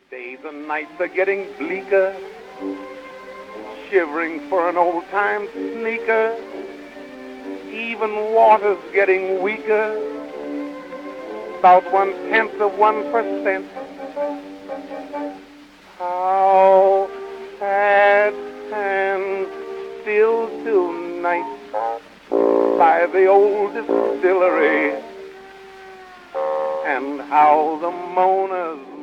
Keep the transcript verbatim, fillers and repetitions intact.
Days and nights are getting bleaker, shivering for an old-time sneaker. Even water's getting weaker, about one-tenth of one percent. How sad and still tonight by the old distillery, and how the moaners